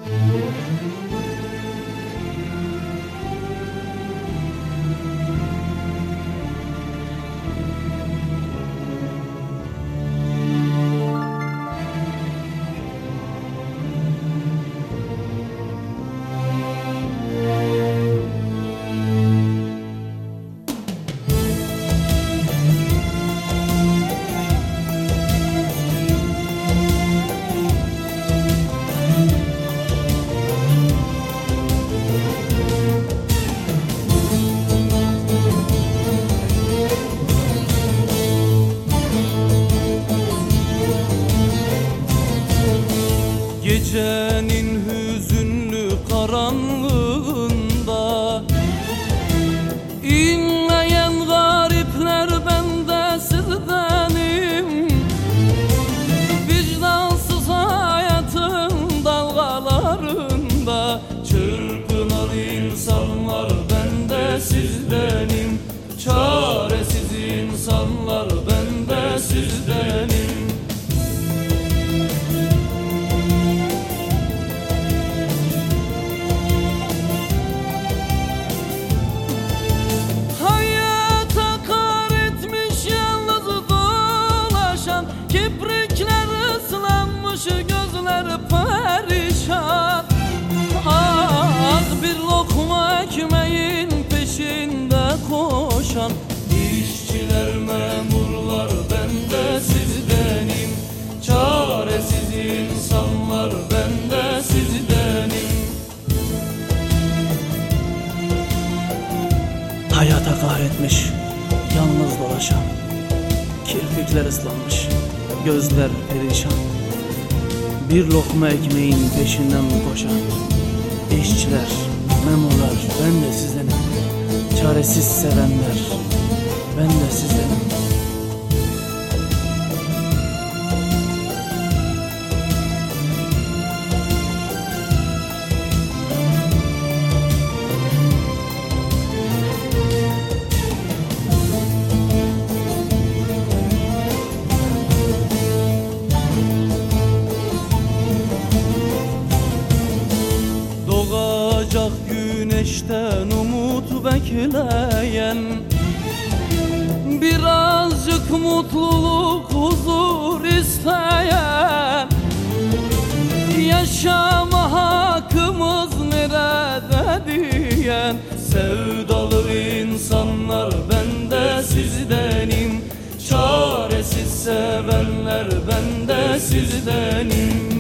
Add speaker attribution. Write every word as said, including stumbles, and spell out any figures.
Speaker 1: Gecenin hüzünlü karanlığında İnleyen garipler bende sizdenim. Vicdansız hayatın dalgalarında çırpınan insanlar bende sizdenim. Çaresiz insanlar bende sizdenim. Kiprikler ıslanmış, gözler perişan. Ah, bir lokma ekmeğin peşinde koşan işçiler, memurlar bende sizdenim. Çaresiz insanlar bende sizdenim.
Speaker 2: Hayata kahretmiş, yalnız dolaşan, kirpikler ıslanmış, gözler perişan. Bir lokma ekmeğin peşinden koşan işçiler, memurlar ben de sizdenim. Çaresiz sevenler ben de sizdenim.
Speaker 1: Doğacak güneşten umut bekleyen, birazcık mutluluk, huzur isteyen, yaşama hakkımız nerede diyen sevdalı insanlar bende sizdenim. Çaresiz sevenler bende sizdenim.